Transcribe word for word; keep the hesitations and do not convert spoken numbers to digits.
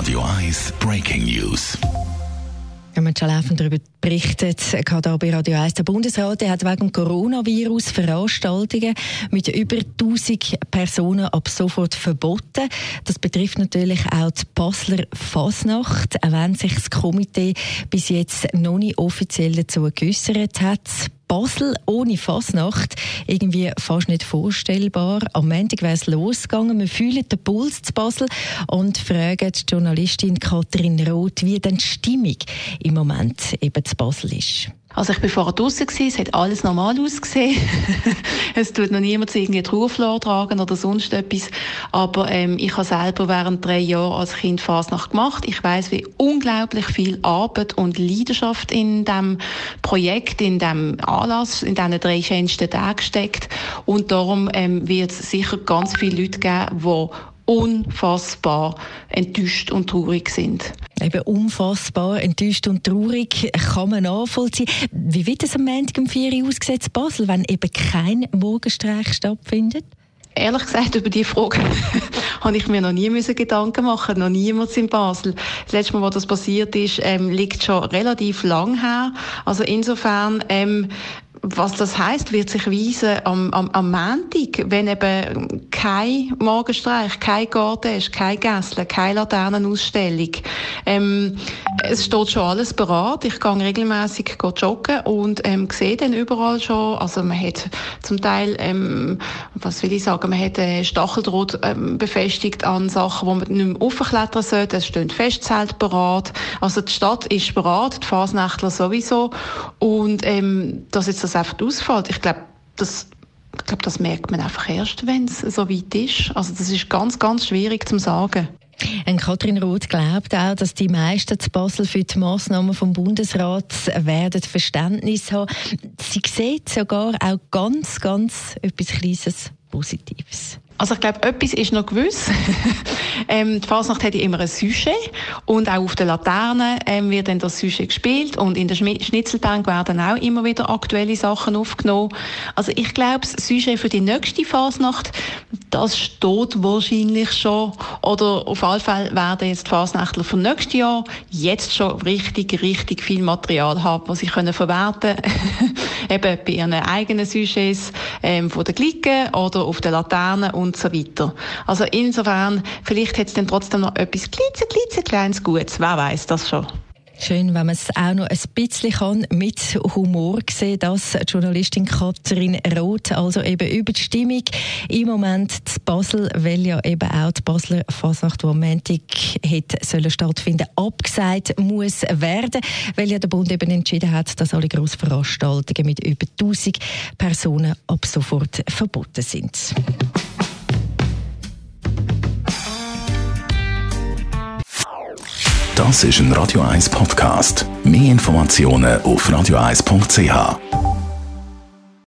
Radio eins Breaking News. Wir haben schon laufend darüber berichtet, gerade auch bei Radio eins. Der Bundesrat der hat wegen dem Coronavirus Veranstaltungen mit über tausend Personen ab sofort verboten. Das betrifft natürlich auch die Basler Fasnacht, auch wenn sich das Komitee bis jetzt noch nicht offiziell dazu geäussert hat. Basel ohne Fasnacht, irgendwie fast nicht vorstellbar. Am Montag wäre es losgegangen. Wir fühlen den Puls zu Basel und fragen die Journalistin Kathrin Roth, wie denn die Stimmung im Moment eben zu Basel ist. Also ich war vorher draussen, es hat alles normal ausgesehen. Es tut noch niemand irgendwie Trauerflor tragen oder sonst etwas. Aber ähm, ich habe selber während drei Jahren als Kind Fasnacht gemacht. Ich weiss, wie unglaublich viel Arbeit und Leidenschaft in diesem Projekt, in diesem Anlass, in diesen drei schönsten Tagen steckt. Und darum ähm, wird es sicher ganz viele Leute geben, die unfassbar enttäuscht und traurig sind. Eben unfassbar enttäuscht und traurig kann man nachvollziehen. Wie wird es am Montag um vier Uhr ausgesetzt in Basel, wenn eben kein Morgenstreich stattfindet? Ehrlich gesagt, über diese Frage habe ich mir noch nie müssen Gedanken machen, noch niemals in Basel. Das letzte Mal, wo das passiert ist, ähm, liegt schon relativ lang her. Also insofern, ähm, was das heisst, wird sich weisen am, am, am Montag, wenn eben kein Morgenstreich, kein Garten ist, kein Gässle, keine Laternenausstellung. Ähm, es steht schon alles bereit. Ich gehe regelmässig joggen und ähm, sehe dann überall schon, also man hat zum Teil, ähm, was will ich sagen, man hat äh, Stacheldraht ähm, befestigt an Sachen, wo man nicht mehr raufklettern sollte. Es stehen Festzelte bereit. Also die Stadt ist bereit, die Fasnächtler sowieso. Und ähm, dass jetzt das einfach ausfällt, ich glaube, das Ich glaube, das merkt man einfach erst, wenn es so weit ist. Also das ist ganz, ganz schwierig zu sagen. Und Kathrin Roth glaubt auch, dass die meisten zu Basel für die Massnahmen vom Bundesrat werden Verständnis haben. Sie sieht sogar auch ganz, ganz etwas Kleines Positives. Also ich glaube, etwas ist noch gewiss. ähm, die Fasnacht hat ja immer ein Sujet und auch auf der Laterne ähm, wird dann das Sujet gespielt und in der Schnitzelbank werden auch immer wieder aktuelle Sachen aufgenommen. Also ich glaube, das Sujet für die nächste Fasnacht, das steht wahrscheinlich schon, oder auf alle Fälle werden jetzt die Fasnächtler für nächstes Jahr jetzt schon richtig, richtig viel Material haben, was sie können verwerten können, eben bei ihren eigenen Sujets ähm, von der Glicke oder auf der Laterne und so weiter. Also insofern, vielleicht hat es dann trotzdem noch etwas klitze, klitze, kleines Gutes. Wer weiß das schon. Schön, wenn man es auch noch ein bisschen kann, mit Humor sehen, das die Journalistin Kathrin Roth, also eben über die Stimmung im Moment zu Basel, weil ja eben auch die Basler Fasnacht, die am Montag hätte sollen stattfinden, abgesagt muss werden, weil ja der Bund eben entschieden hat, dass alle Grossveranstaltungen mit über tausend Personen ab sofort verboten sind. Das ist ein Radio eins Podcast. Mehr Informationen auf radio eins punkt c h.